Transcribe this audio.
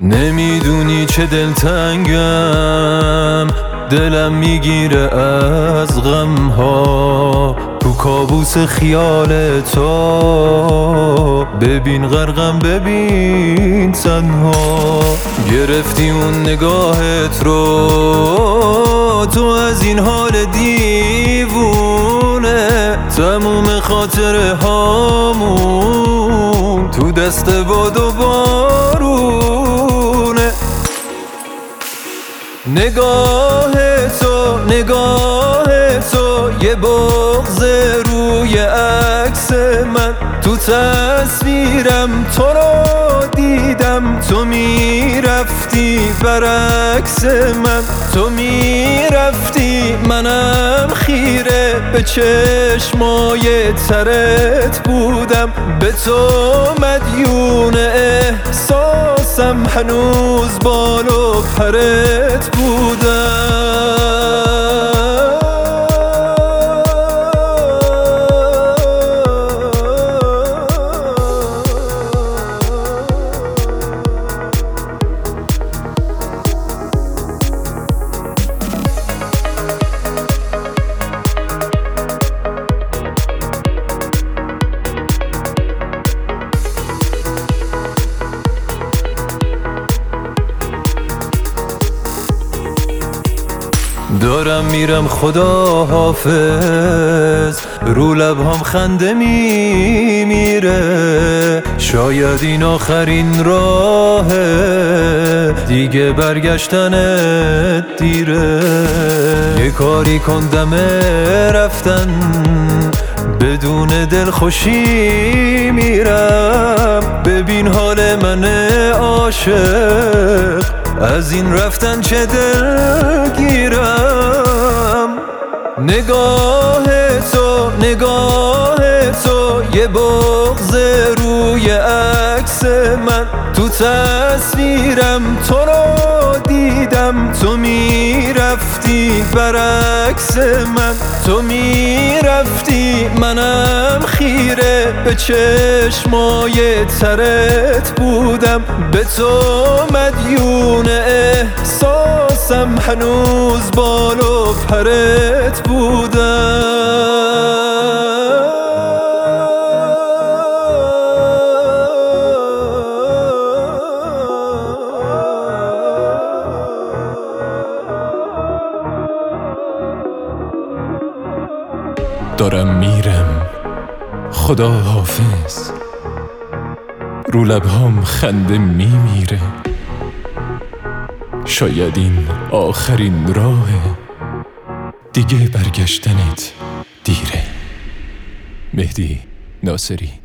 نمیدونی چه دلتنگم، دلم میگیره از غم ها، تو کابوس خیال تو. ببین غرقم، ببین تنها. گرفتی اون نگاهت رو، تو از این حال دیوونه. تموم خاطره هامون تو دست باد و بارونه. نگاه تو یه بغض روی عکس من، تو تصویرم تو رو دیدم. تو میرفتی برعکس من، تو میرفتی منم خیره به چشمای ترت بودم. به تو مدیون احساسم، هنوز بال و پرت بودم. دارم میرم خدا حافظ، رو لبهام خنده میمیره. شاید این آخرین راهه، دیگه برگشتنت دیره. یه کاری کن دم رفتن، بدون دلخوشی میرم. ببین حال من عاشق، از این رفتن چه دلگیرم. نگاه تو یه بغض روی عکس من، تو تصویرم تو رو دیدم. تو میرفتی برعکس من، تو میرفتی منم خیره به چشمای ترت بودم. به تو مدیون احساسم، هنوز بال و پرت بودم. دارم میرم خدا حافظ، رو لبهام خنده میمیره. شاید این آخرین راهه، دیگه برگشتنت دیره. مهدی ناصری.